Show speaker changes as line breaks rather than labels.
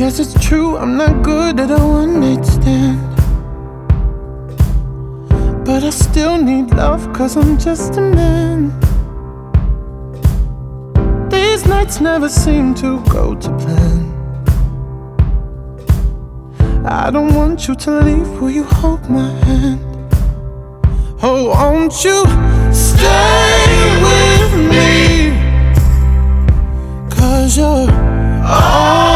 Guess it's true, I'm not good at a one-night stand, but I still need love, 'cause I'm just a man. These nights never seem to go to plan. I don't want you to leave, will you hold my hand? Oh, won't you stay with me? 'Cause you're all